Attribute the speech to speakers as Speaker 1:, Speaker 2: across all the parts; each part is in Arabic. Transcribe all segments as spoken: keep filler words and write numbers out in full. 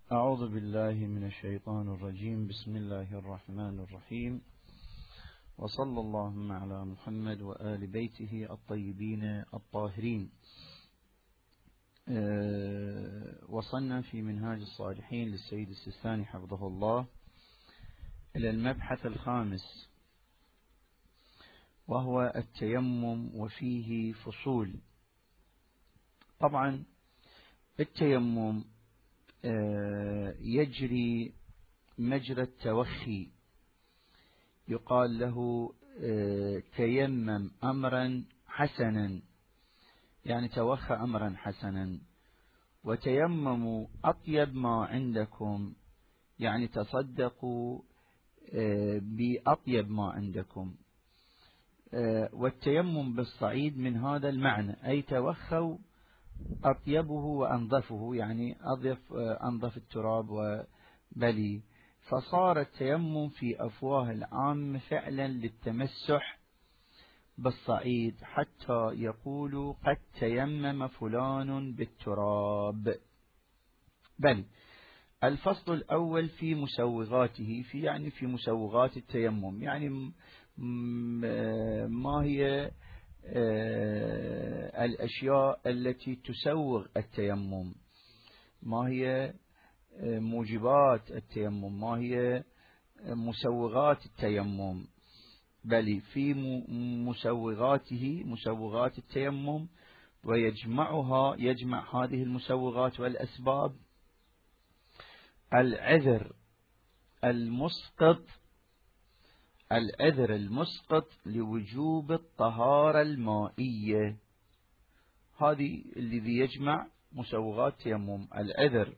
Speaker 1: أعوذ بالله من الشيطان الرجيم. بسم الله الرحمن الرحيم، وصلى اللهم على محمد وآل بيته الطيبين الطاهرين. أه وصلنا في منهاج الصالحين للسيد السيستاني حفظه الله إلى المبحث الخامس، وهو التيمم وفيه فصول. طبعا التيمم يجري مجرى التوخي، يقال له تيمم أمرا حسنا، يعني توخى أمرا حسنا. وتيمموا أطيب ما عندكم، يعني تصدقوا بأطيب ما عندكم. والتيمم بالصعيد من هذا المعنى، أي توخوا أطيبه وأنظفه، يعني أضف أنظف التراب وبلي. فصار التيمم في أفواه العام فعلا للتمسح بالصعيد، حتى يقولوا قد تيمم فلان بالتراب. بل الفصل الأول في مسوغاته، في يعني في مسوغات التيمم، يعني ما هي الأشياء التي تسوغ التيمم، ما هي موجبات التيمم، ما هي مسوغات التيمم. بل في مسوغاته مسوغات التيمم، ويجمعها يجمع هذه المسوغات والأسباب العذر المسقط العذر المسقط لوجوب الطهارة المائية. هذه الذي يجمع مسوغات التيمم، العذر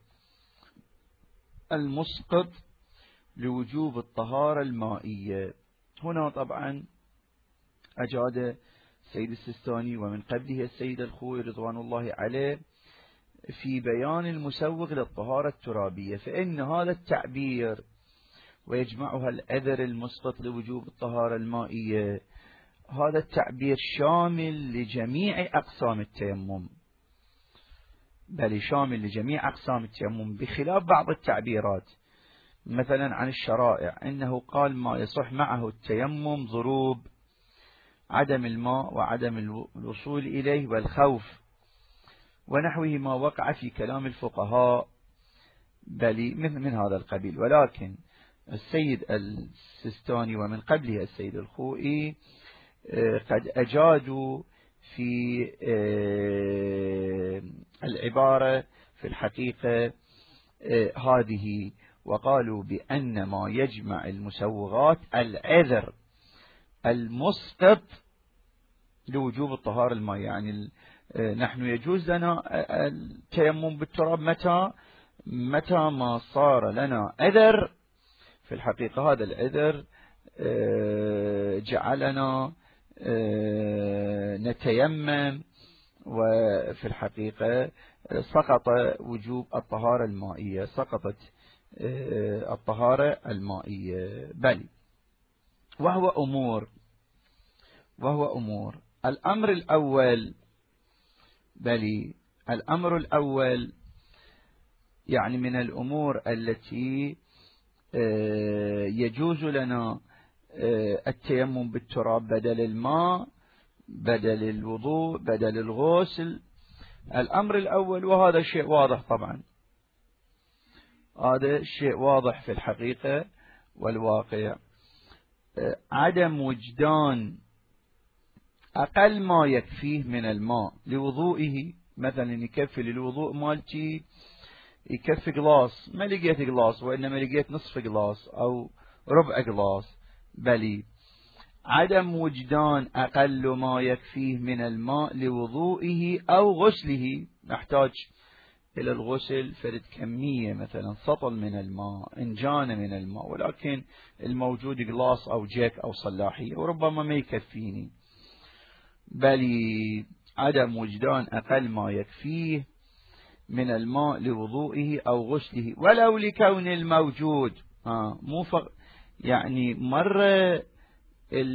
Speaker 1: المسقط لوجوب الطهارة المائية. هنا طبعا أجاد السيد السيستاني ومن قبله السيد الخوئي رضوان الله عليه في بيان المسوغ للطهارة الترابية، فإن هذا التعبير ويجمعها العذر المسقط لوجوب الطهارة المائية، هذا التعبير شامل لجميع أقسام التيمم، بل شامل لجميع أقسام التيمم، بخلاف بعض التعبيرات مثلا عن الشرائع، إنه قال ما يصح معه التيمم ضروب عدم الماء وعدم الوصول إليه والخوف ونحوه ما وقع في كلام الفقهاء، بل من, من هذا القبيل. ولكن السيد السيستاني ومن قبله السيد الخوئي قد أجادوا في العبارة في الحقيقة هذه، وقالوا بأن ما يجمع المسوغات العذر المسقط لوجوب الطهارة الماء. يعني نحن يجوز لنا التيمم بالتراب متى متى ما صار لنا عذر. في الحقيقة هذا العذر جعلنا نتيمم، وفي الحقيقة سقط وجوب الطهارة المائية، سقطت الطهارة المائية. بل وهو أمور وهو أمور الأمر الأول بل الأمر الأول يعني من الأمور التي يجوز لنا التيمم بالتراب بدل الماء، بدل الوضوء، بدل الغسل. الأمر الأول، وهذا شيء واضح طبعا، هذا شيء واضح في الحقيقة والواقع، عدم وجدان أقل ما يكفيه من الماء لوضوئه. مثلا يكفي للوضوء مالتي يكفي قلاص، ما لقيت قلاص، وإنما لقيت نصف قلاص أو ربع قلاص. بل عدم وجدان أقل ما يكفيه من الماء لوضوئه أو غسله، نحتاج إلى الغسل فرد كمية مثلا سطل من الماء، إنجان من الماء، ولكن الموجود قلاص أو جيك أو صلاحية وربما ما يكفيني. بل عدم وجدان أقل ما يكفيه من الماء لوضوئه أو غسله، ولو لكون الموجود آه مو فق يعني مرة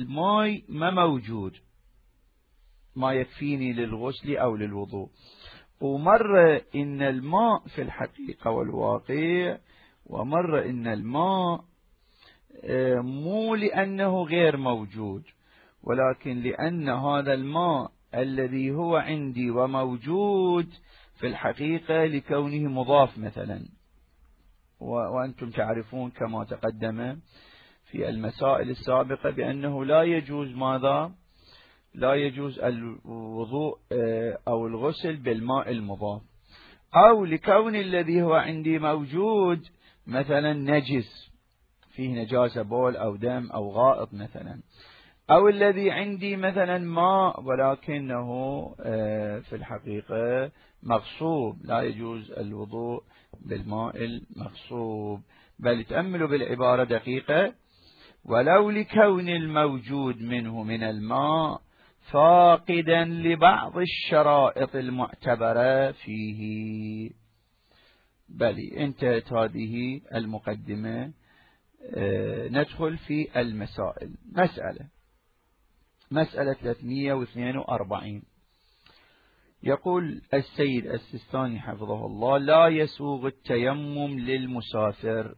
Speaker 1: الماء ما موجود ما يكفيني للغسل أو للوضوء، ومرة إن الماء في الحقيقة والواقع، ومرة إن الماء مو لأنه غير موجود، ولكن لأن هذا الماء الذي هو عندي وموجود في الحقيقة لكونه مضاف مثلا. وأنتم تعرفون كما تقدم في المسائل السابقة بأنه لا يجوز ماذا؟ لا يجوز الوضوء أو الغسل بالماء المضاف، أو لكون الذي هو عندي موجود مثلا نجس، فيه نجاسة بول أو دم أو غائط مثلا، أو الذي عندي مثلا ماء ولكنه في الحقيقة مغصوب، لا يجوز الوضوء بالماء المغصوب. بل تأملوا بالعبارة دقيقة: ولو لكون الموجود منه من الماء فاقدا لبعض الشرائط المعتبرة فيه. بل انتهت هذه المقدمة. ندخل في المسائل. مسألة مسألة ثلاثمئة واثنين وأربعين. يقول السيد السيستاني حفظه الله: لا يسوغ التيمم للمسافر.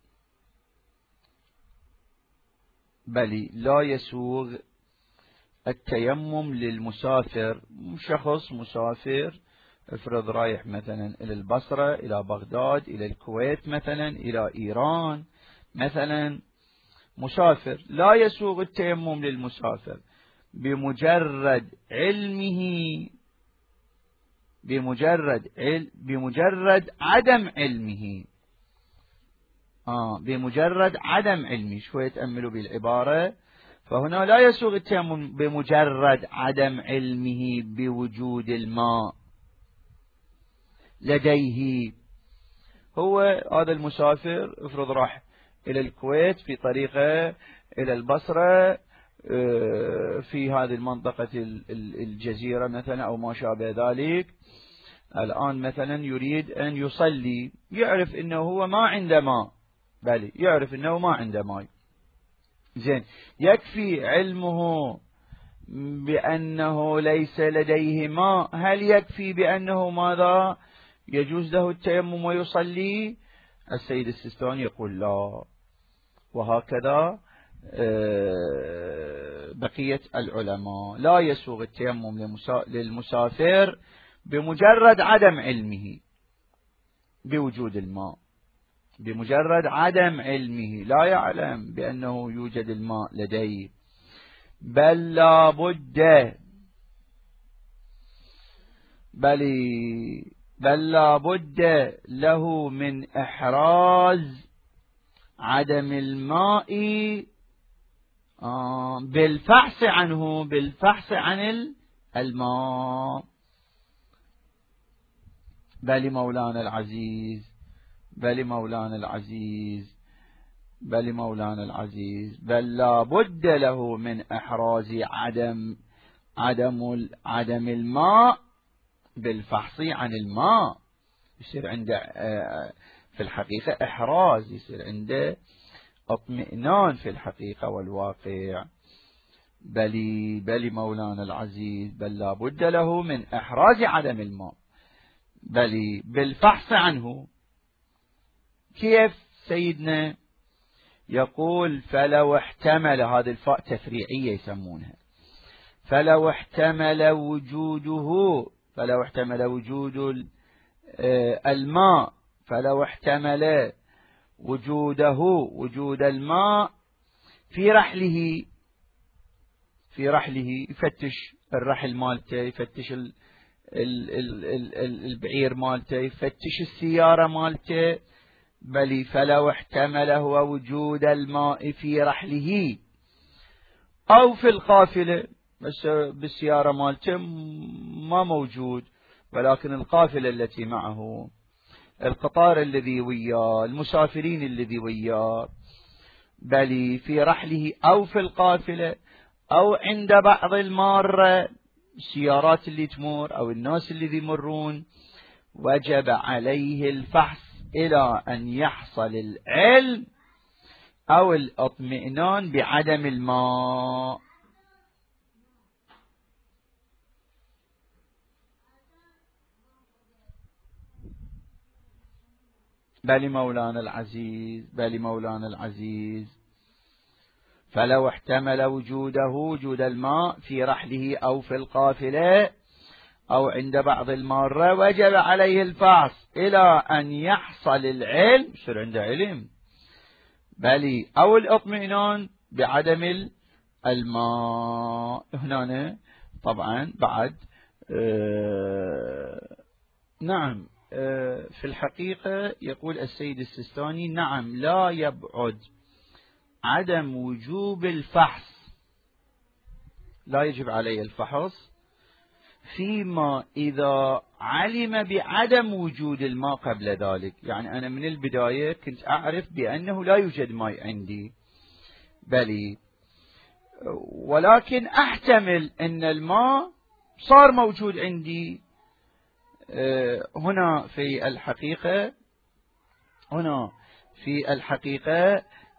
Speaker 1: بل لا يسوغ التيمم للمسافر. شخص مسافر، افرض رايح مثلا إلى البصرة، إلى بغداد، إلى الكويت مثلا، إلى إيران مثلا، مسافر، لا يسوغ التيمم للمسافر بمجرد علمه بمجرد عل بمجرد عدم علمه آه بمجرد عدم علمه. شوية تأملوا بالعبارة. فهنا لا يسوغ التيمم بمجرد عدم علمه بوجود الماء لديه. هو هذا المسافر افرض راح إلى الكويت في طريقه إلى البصرة في هذه المنطقة الجزيرة مثلا أو ما شابه ذلك. الآن مثلا يريد أن يصلي، يعرف أنه هو ما عنده ماء، بل يعرف أنه ما عنده ماء. زين، يكفي علمه بأنه ليس لديه ماء؟ هل يكفي بأنه ماذا يجوز له التيمم ويصلي؟ السيد السيستاني يقول لا. وهكذا بقية العلماء: لا يسوغ التيمم للمسافر بمجرد عدم علمه بوجود الماء، بمجرد عدم علمه، لا يعلم بأنه يوجد الماء لديه. بل لا بد بل بل لا بد له من إحراز عدم الماء آه بالفحص عنه، بالفحص عن الماء. بل مولانا العزيز بل مولانا العزيز بل مولانا العزيز بل لا بد له من إحراز عدم عدم عدم الماء بالفحص عن الماء. يصير عنده في الحقيقة إحراز، يصير عنده اطمئنان في الحقيقة والواقع. بل بل مولانا العزيز بل لا بد له من إحراز عدم الماء بل بالفحص عنه. كيف سيدنا؟ يقول: فلو احتمل، هذه الفاء تفريعية يسمونها، فلو احتمل وجوده فلو احتمل وجود الماء فلو احتمل وجوده وجود الماء في رحله في رحله يفتش الرحل مالته، يفتش ال ال ال ال البعير مالته، يفتش السيارة مالته. بل فلو احتمل هو وجود الماء في رحله أو في القافلة، بس بالسيارة مالته ما موجود، ولكن القافلة التي معه، القطار الذي وياه، المسافرين الذي وياه. بل في رحله أو في القافلة أو عند بعض المارة، السيارات اللي تمر أو الناس اللي يمرون، وجب عليه الفحص إلى أن يحصل العلم أو الاطمئنان بعدم الماء. بل مولانا العزيز بل مولانا العزيز فلو احتمل وجوده وجود الماء في رحله أو في القافلة أو عند بعض المارة وجب عليه الفحص إلى أن يحصل العلم، يصير عنده علم بل أو الإطمئنان بعدم الماء. هنا طبعا بعد آه نعم آه في الحقيقة يقول السيد السيستاني نعم لا يبعد عدم وجوب الفحص، لا يجب عليه الفحص فيما إذا علم بعدم وجود الماء قبل ذلك. يعني أنا من البداية كنت أعرف بأنه لا يوجد ماء عندي بل ولكن أحتمل أن الماء صار موجود عندي. هنا في الحقيقة هنا في الحقيقة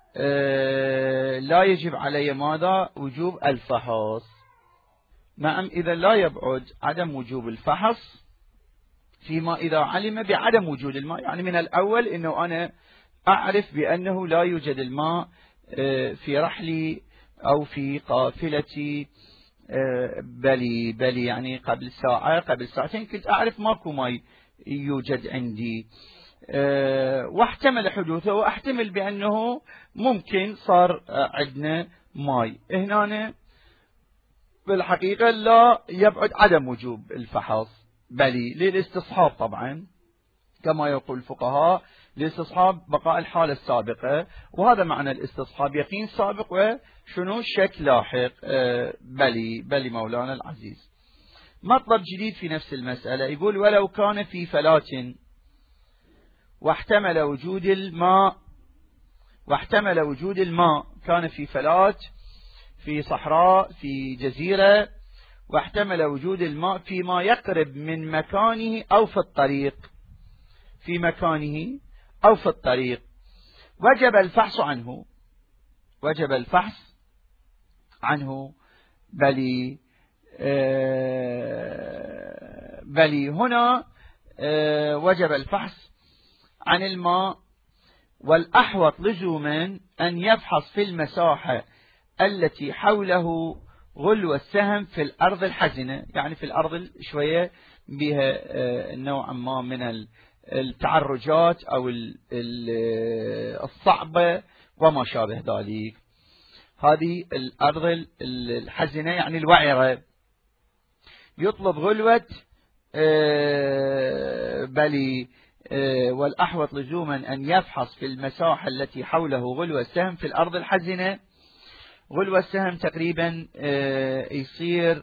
Speaker 1: لا يجب علي ماذا؟ وجوب الفحص. نعم إذا لا يبعد عدم وجوب الفحص فيما إذا علم بعدم وجود الماء، يعني من الأول أنه أنا أعرف بأنه لا يوجد الماء في رحلي أو في قافلتي بلي بلي يعني قبل ساعة قبل ساعتين كنت أعرف ماكو ماء يوجد عندي واحتمل حدوثه واحتمل بأنه ممكن صار عندنا ماء. هنا بالحقيقة لا يبعد عدم وجوب الفحص بل للاستصحاب طبعا كما يقول الفقهاء لاستصحاب بقاء الحالة السابقة، وهذا معنى الاستصحاب يقين سابق وشنو شك لاحق. بلي بلي مولانا العزيز. مطلب جديد في نفس المسألة يقول ولو كان في فلاة واحتمل وجود الماء واحتمل وجود الماء كان في فلاة في صحراء في جزيرة واحتمل وجود الماء فيما يقرب من مكانه أو في الطريق في مكانه أو في الطريق وجب الفحص عنه وجب الفحص عنه بلي آه بلي هنا آه وجب الفحص عن الماء والأحوط لزوما أن يفحص في المساحة التي حوله غلو السهم في الأرض الحزنة، يعني في الأرض شوية بها نوعا ما من التعرجات أو الصعبة وما شابه ذلك. هذه الأرض الحزنة يعني الوعرة يطلب غلوة بلي والأحوط لزوما أن يفحص في المساحة التي حوله غلو السهم في الأرض الحزنة. غلو السهم تقريبا يصير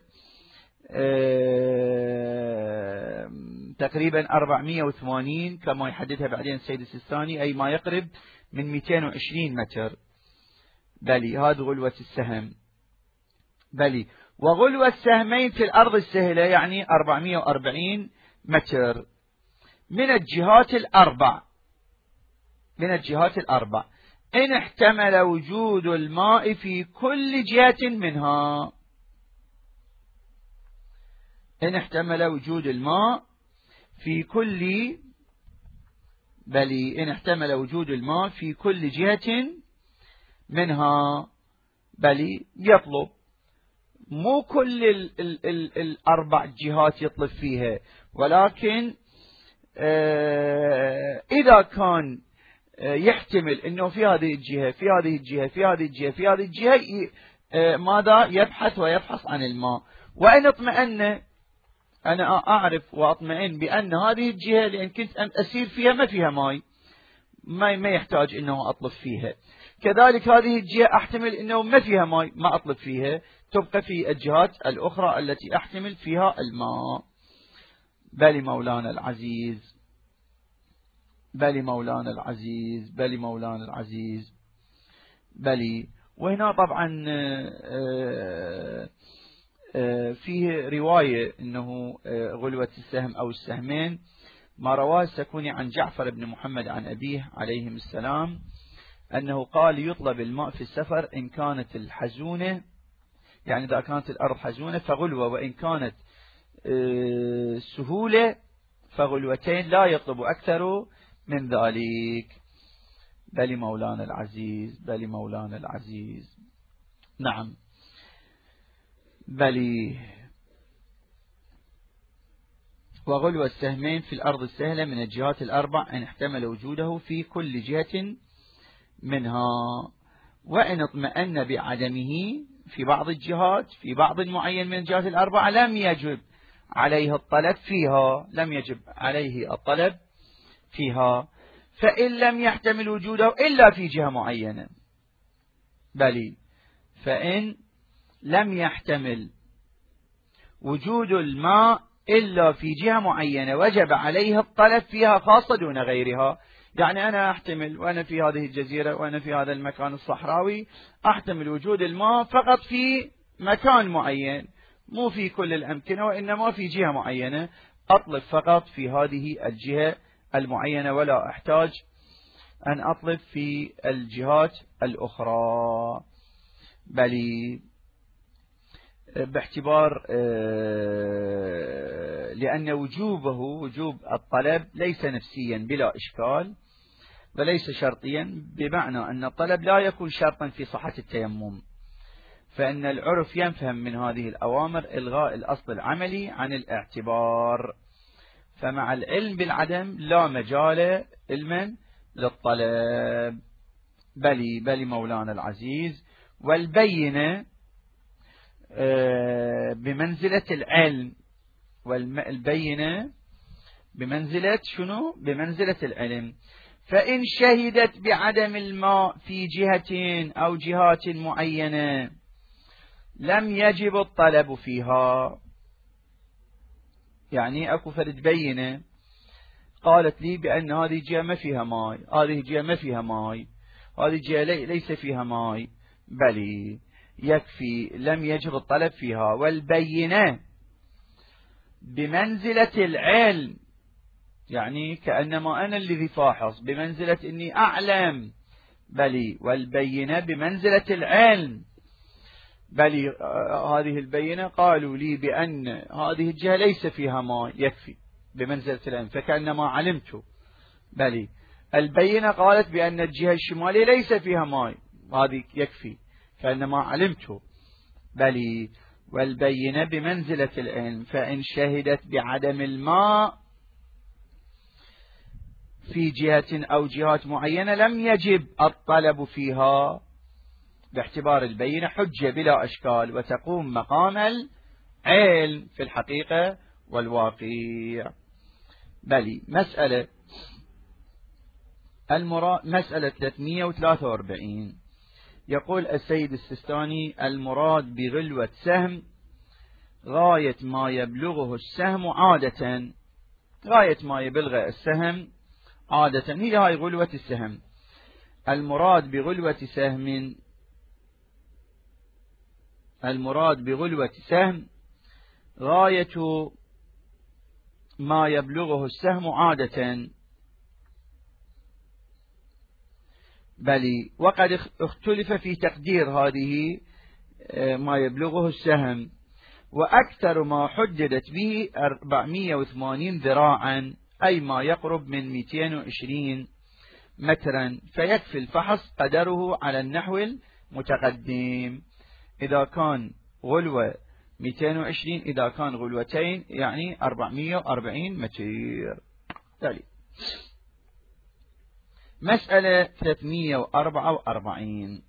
Speaker 1: تقريبا أربعمئة وثمانين كما يحددها بعدين السيد السيستاني، أي ما يقرب من مئتين وعشرين متر بلي هذا غلوة السهم بلي. وغلو السهمين في الأرض السهلة يعني أربعمئة وأربعين متر من الجهات الأربع من الجهات الأربع إن احتمل وجود الماء في كل جهة منها. إن احتمل وجود الماء في كل بلي إن احتمل وجود الماء في كل جهة منها بلي يطلب مو كل ال ال ال الأربع جهات يطلب فيها، ولكن اه إذا كان يحتمل أنه في هذه الجهة في هذه الجهة في هذه الجهة في هذه الجهة ماذا يبحث ويفحص عن الماء. وإن اطمئن أنا أعرف وأطمئن بأن هذه الجهة لأن كنت أسير فيها ما فيها ماء ما يحتاج أنه أطلب فيها، كذلك هذه الجهة أحتمل أنه ما فيها ماء ما أطلب فيها، تبقى في الجهات الأخرى التي أحتمل فيها الماء. بل مولانا العزيز بل مولانا العزيز بل مولانا العزيز بلي. وهنا طبعا فيه رواية أنه غلوة السهم أو السهمين ما رواه السكوني عن جعفر بن محمد عن أبيه عليهم السلام أنه قال يطلب الماء في السفر إن كانت الحزونة يعني إذا كانت الأرض حزونة فغلوة، وإن كانت سهولة فغلوتين لا يطلب أكثر من ذلك. بل مولانا العزيز، بل مولانا العزيز. نعم بلي. وغلو السهمين في الأرض السهلة من الجهات الأربع إن احتمل وجوده في كل جهة منها، وإن اطمأن بعدمه في بعض الجهات في بعض معين من الجهات الأربع لم يجب عليه الطلب فيها، لم يجب عليه الطلب فيها، فإن لم يحتمل وجوده إلا في جهة معينة. بلي فإن لم يحتمل وجود الماء إلا في جهة معينة وجب عليه الطلب فيها خاصة دون غيرها. يعني أنا أحتمل وأنا في هذه الجزيرة وأنا في هذا المكان الصحراوي أحتمل وجود الماء فقط في مكان معين، مو في كل الأمكنة، وإنما في جهة معينة، أطلب فقط في هذه الجهة المعينة ولا أحتاج أن أطلب في الجهات الأخرى. بل باعتبار لأن وجوبه وجوب الطلب ليس نفسيا بلا إشكال وليس شرطيا، بمعنى أن الطلب لا يكون شرطا في صحة التيمم، فإن العرف يفهم من هذه الأوامر إلغاء الأصل العملي عن الاعتبار، فمع العلم بالعدم لا مجال علما للطلب. بلي بلي مولانا العزيز. والبينة بمنزلة العلم، والبينة بمنزلة شنو؟ بمنزلة العلم. فإن شهدت بعدم الماء في جهة أو جهات معينة لم يجب الطلب فيها. يعني أكو فرد بينة قالت لي بأن هذه جهة ما فيها ماء، هذه جهة ما فيها ماء، هذه جهة ليس فيها ماء. بلي يكفي لم يجب الطلب فيها. والبينة بمنزلة العلم، يعني كأنما أنا الذي فاحص بمنزلة إني أعلم. بلي والبينة بمنزلة العلم. بلي هذه البينة قالوا لي بأن هذه الجهة ليس فيها ماء، يكفي بمنزلة العلم فكأنما علمت. بلي البينة قالت بأن الجهة الشمالية ليس فيها ماء، هذه يكفي كأنما علمت. بلي والبينة بمنزلة العلم. فإن شهدت بعدم الماء في جهة أو جهات معينة لم يجب الطلب فيها، باعتبار البينة حجة بلا أشكال وتقوم مقام العلم في الحقيقة والواقع. بلي مسألة المراد مسألة ثلاثمئة وثلاثة وأربعين. يقول السيد السيستاني: المراد بغلوة سهم غاية ما يبلغه السهم عادة. غاية ما يبلغ السهم عادة هي هاي غلوة السهم. المراد بغلوة سهم المراد بغلوة سهم غاية ما يبلغه السهم عادة. بلي وقد اختلف في تقدير هذه ما يبلغه السهم، وأكثر ما حددت به أربعمئة وثمانين ذراعا، أي ما يقرب من مئتين وعشرين مترا، فيكفي الفحص قدره على النحو المتقدم. إذا كان غلوة مئتين وعشرين، إذا كان غلوتين يعني أربعمئة وأربعين متر. تالي مسألة ثلاثمئة وأربعة وأربعين.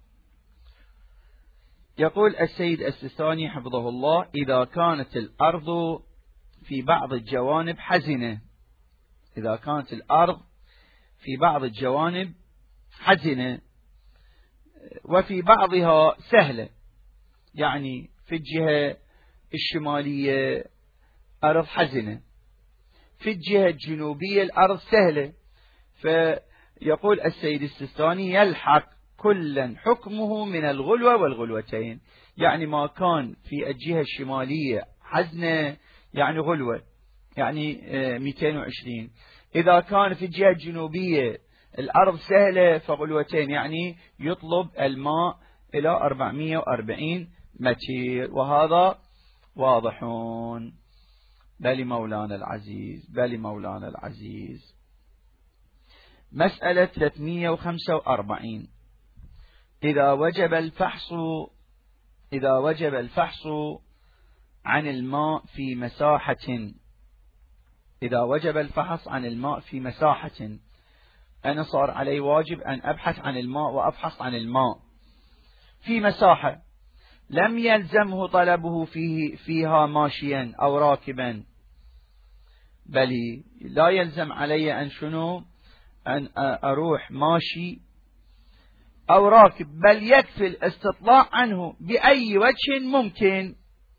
Speaker 1: يقول السيد السيستاني حفظه الله: إذا كانت الأرض في بعض الجوانب حزنة، إذا كانت الأرض في بعض الجوانب حزنة وفي بعضها سهلة، يعني في الجهة الشمالية أرض حزنة، في الجهة الجنوبية الأرض سهلة، فيقول السيد السيستاني: يلحق كلا حكمه من الغلوة والغلوتين. يعني ما كان في الجهة الشمالية حزنة يعني غلوة، يعني مئتين وعشرين. إذا كان في الجهة الجنوبية الأرض سهلة فغلوتين، يعني يطلب الماء إلى أربعمئة وأربعين متر. وهذا واضحون. بل مولانا العزيز، بل مولانا العزيز. مسألة ثلاثمئة وخمسة وأربعين. إذا وجب الفحص إذا وجب الفحص عن الماء في مساحة إذا وجب الفحص عن الماء في مساحة أنا صار علي واجب أن أبحث عن الماء وأفحص عن الماء في مساحة لم يلزمه طلبه فيه فيها ماشيا أو راكبا، بل لا يلزم علي أن شنو أن أروح ماشي أو راكب، بل يكفي الاستطلاع عنه بأي وجه ممكن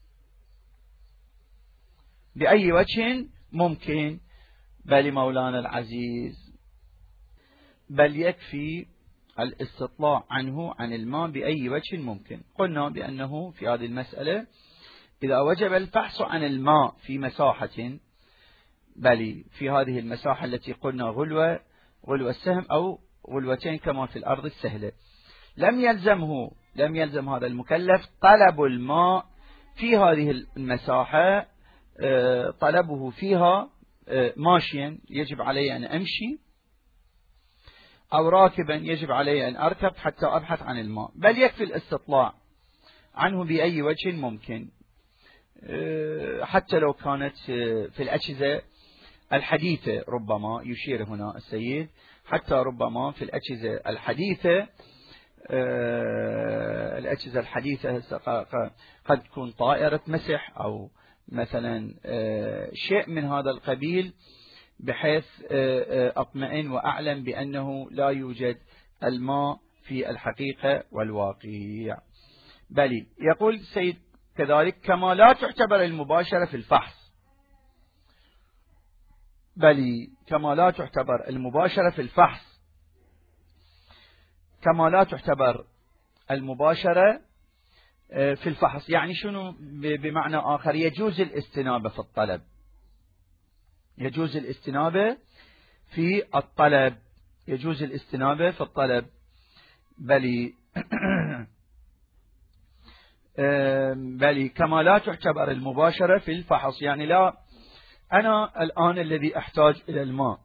Speaker 1: بأي وجه ممكن بل مولانا العزيز بل يكفي الاستطلاع عنه عن الماء بأي وجه ممكن. قلنا بأنه في هذه المسألة إذا وجب الفحص عن الماء في مساحة، بل في هذه المساحة التي قلنا غلوة غلوة السهم أو غلوتين كما في الأرض السهلة، لم يلزمه لم يلزم هذا المكلف طلب الماء في هذه المساحة، طلبه فيها ماشيا يجب علي أن أمشي أو راكبا يجب علي أن أركب حتى أبحث عن الماء، بل يكفي الاستطلاع عنه بأي وجه ممكن، حتى لو كانت في الأجهزة الحديثة. ربما يشير هنا السيد حتى ربما في الأجهزة الحديثة الأجهزة الحديثة قد تكون طائرة مسح أو مثلا شيء من هذا القبيل، بحيث أطمئن وأعلم بأنه لا يوجد الماء في الحقيقة والواقع. بل يقول السيد كذلك كما لا تعتبر المباشرة في الفحص، بل كما لا تعتبر المباشرة في الفحص كما لا تعتبر المباشرة في الفحص. يعني شنو؟ بمعنى آخر يجوز الاستنابة في الطلب يجوز الاستنابة في الطلب يجوز الاستنابة في الطلب بل بل كما لا تعتبر المباشرة في الفحص. يعني لا أنا الآن الذي أحتاج إلى الماء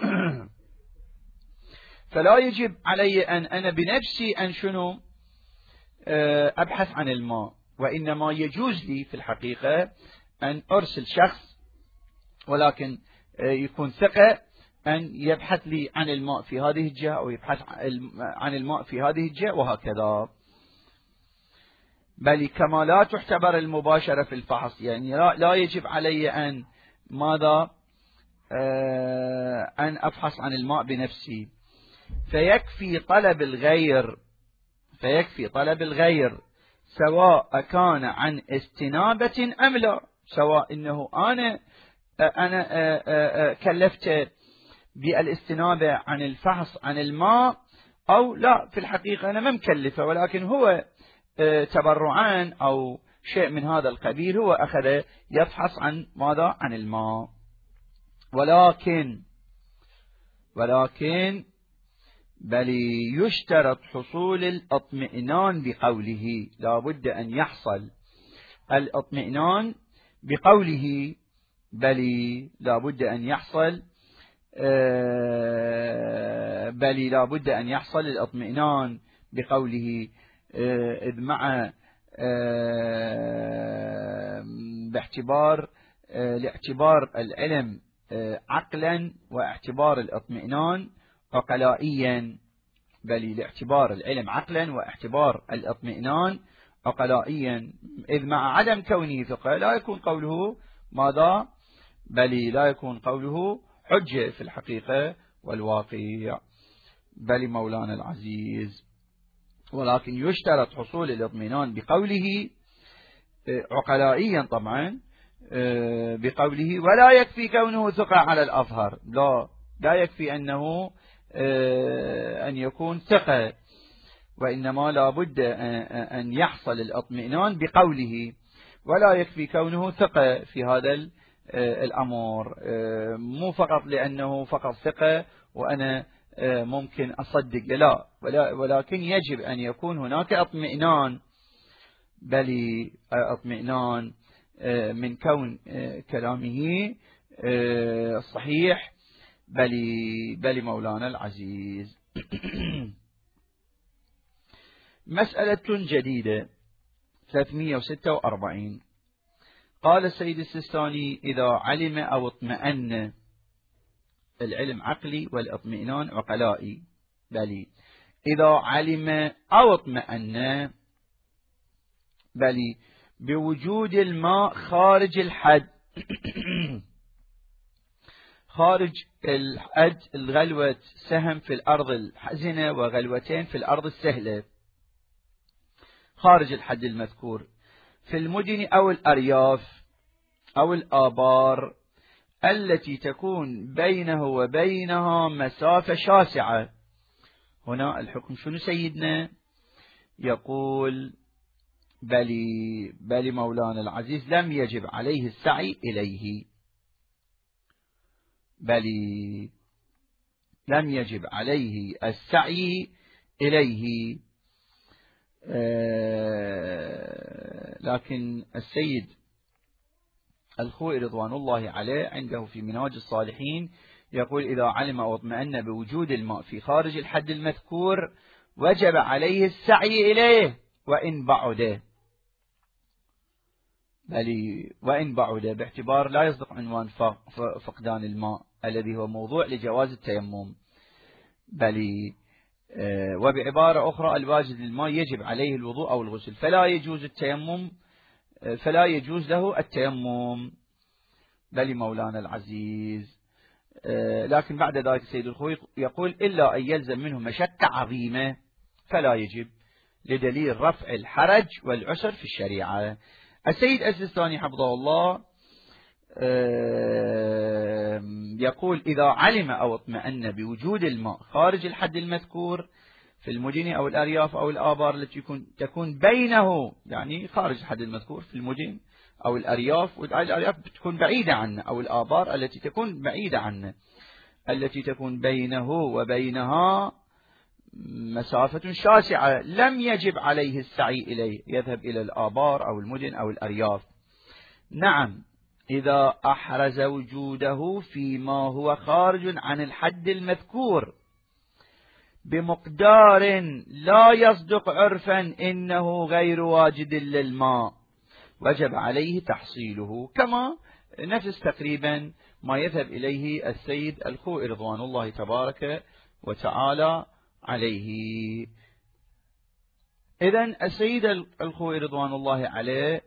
Speaker 1: فلا يجب علي أن أنا بنفسي أن شنو أبحث عن الماء، وإنما يجوز لي في الحقيقة أن أرسل شخص ولكن يكون ثقة أن يبحث لي عن الماء في هذه الجهة أو يبحث عن الماء في هذه الجهة وهكذا. بل كما لا تعتبر المباشرة في الفحص، يعني لا, لا يجب علي أن ماذا أن أبحث عن الماء بنفسي، فيكفي طلب الغير فيكفي طلب الغير سواء كان عن استنابة أم لا، سواء إنه أنا أنا كلفت بالاستنابة عن الفحص عن الماء أو لا، في الحقيقة أنا ما مكلفة، ولكن هو تبرعان أو شيء من هذا القبيل هو أخذ يفحص عن ماذا؟ عن الماء. ولكن ولكن بل يشترط حصول الاطمئنان بقوله، لا بد أن يحصل الاطمئنان بقوله، بل لا بد أن يحصل بل لا بد أن يحصل الاطمئنان بقوله، إذ مع باعتبار لاعتبار العلم عقلا واعتبار الاطمئنان عقلائيا، بل لاعتبار العلم عقلا واعتبار الاطمئنان عقلائيا، إذ مع عدم كونه ثقة لا يكون قوله ماذا؟ بل لا يكون قوله حجة في الحقيقة والواقع. بل مولانا العزيز ولكن يشترط حصول الاطمئنان بقوله عقلائيا طبعا بقوله، ولا يكفي كونه ثقة على الأظهر، لا لا يكفي أنه أن يكون ثقة، وإنما لا بد أن يحصل الاطمئنان بقوله، ولا يكفي كونه ثقة في هذا الأمر، مو فقط لأنه فقط ثقة وأنا ممكن أصدق، لا، ولكن يجب أن يكون هناك اطمئنان، بل اطمئنان من كون كلامه صحيح بلي بلي مولانا العزيز. مسألة جديدة ثلاثمئة وستة وأربعين. قال السيد السيستاني: إذا علم أو اطمأن، العلم عقلي والاطمئنان عقلائي، بلي إذا علم أو اطمأن بلي بوجود الماء خارج الحد خارج الحد، الغلوة سهم في الأرض الحزنة وغلوتين في الأرض السهلة، خارج الحد المذكور، في المدن أو الأرياف أو الآبار التي تكون بينه وبينها مسافة شاسعة. هنا الحكم شنو سيدنا؟ يقول: بلي بلي مولانا العزيز لم يجب عليه السعي إليه، بلي لم يجب عليه السعي إليه. آه لكن السيد الخوئي رضوان الله عليه عنده في منهاج الصالحين يقول: إذا علم أو اطمأن بوجود الماء في خارج الحد المذكور وجب عليه السعي إليه وإن بعد، بل وإن بعد، باعتبار لا يصدق عنوان فقدان الماء الذي هو موضوع لجواز التيمم، بل وبعبارة أخرى الواجد للماء يجب عليه الوضوء أو الغسل، فلا يجوز التيمم فلا يجوز له التيمم، بل مولانا العزيز. لكن بعد ذلك السيد الخوئي يقول: إلا أن يلزم منه مشقة عظيمة فلا يجب، لدليل رفع الحرج والعسر في الشريعة. السيد السيستاني حفظه الله يقول: إذا علم أو اطمأن بوجود الماء خارج الحد المذكور في المدن أو الأرياف أو الآبار التي تكون بينه، يعني خارج الحد المذكور في المدن أو الأرياف، والأرياف تكون بعيدة عنه، أو الآبار التي تكون بعيدة عنه، التي تكون بينه وبينها مسافة شاسعة، لم يجب عليه السعي إليه، يذهب إلى الآبار أو المدن أو الأرياف. نعم، إذا أحرز وجوده فيما هو خارج عن الحد المذكور بمقدار لا يصدق عرفا إنه غير واجد للماء، وجب عليه تحصيله، كما نفس تقريبا ما يذهب إليه السيد الخوئي رضوان الله تبارك وتعالى عليه. إذن السيد الخوئي رضوان الله عليه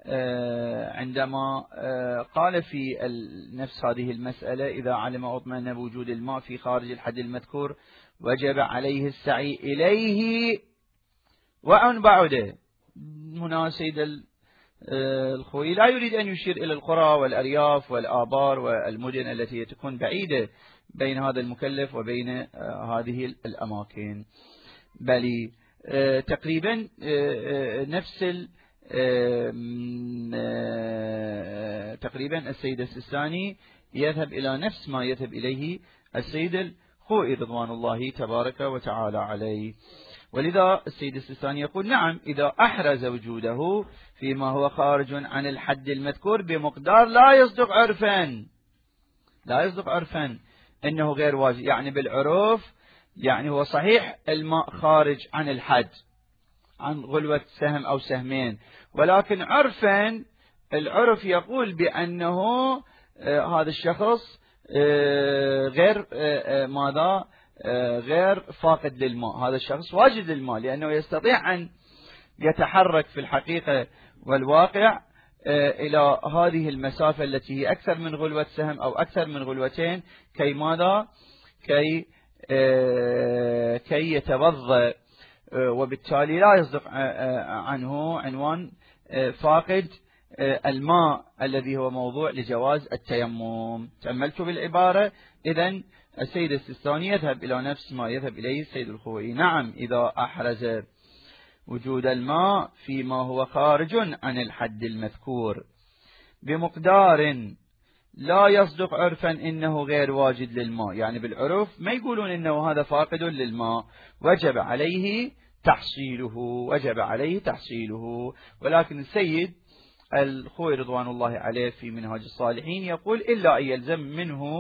Speaker 1: عندما قال في نفس هذه المسألة: إذا علم أو اطمأن بوجود الماء في خارج الحد المذكور وجب عليه السعي إليه وأن بعده، هنا سيد الخوئي لا يريد أن يشير إلى القرى والأرياف والآبار والمدن التي تكون بعيدة بين هذا المكلف وبين هذه الأماكن، بل تقريبا نفس تقريبا السيد السيستاني يذهب إلى نفس ما يذهب إليه السيد الخوئي رضوان الله تبارك وتعالى عليه. ولذا السيد السيستاني يقول: نعم، إذا أحرز وجوده فيما هو خارج عن الحد المذكور بمقدار لا يصدق عرفا، لا يصدق عرفا إنه غير واجب، يعني بالعرف، يعني هو صحيح الماء خارج عن الحد، عن غلوة سهم أو سهمين، ولكن عرفا العرف يقول بأنه آه هذا الشخص آه غير آه ماذا آه غير فاقد للماء، هذا الشخص واجد للماء، لأنه يستطيع أن يتحرك في الحقيقة والواقع آه إلى هذه المسافة التي هي أكثر من غلوة سهم أو أكثر من غلوتين، كي ماذا كي آه كي يتوضأ، وبالتالي لا يصدق عنه عنوان فاقد الماء الذي هو موضوع لجواز التيمم. تأملت بالعبارة. إذن السيد السيستاني يذهب إلى نفس ما يذهب إليه السيد الخوئي: نعم، إذا أحرز وجود الماء فيما هو خارج عن الحد المذكور بمقدار لا يصدق عرفا إنه غير واجد للماء، يعني بالعرف ما يقولون إنه هذا فاقد للماء، وجب عليه تحصيله، وجب عليه تحصيله. ولكن السيد الخوئي رضوان الله عليه في منهاج الصالحين يقول: إلا أن يلزم منه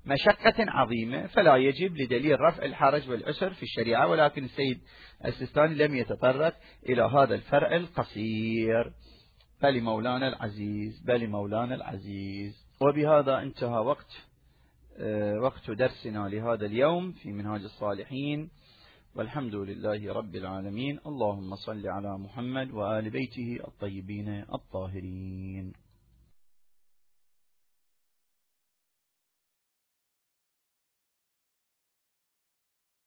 Speaker 1: مشقة عظيمة، فلا يجب لدليل رفع الحرج والعسر في الشريعة. ولكن السيد السيستاني لم يتطرق إلى هذا الفرع القصير. بل مولانا العزيز بل مولانا العزيز. وبهذا انتهى وقت وقت درسنا لهذا اليوم في منهاج الصالحين، والحمد لله رب العالمين. اللهم صل على محمد وآل بيته الطيبين الطاهرين.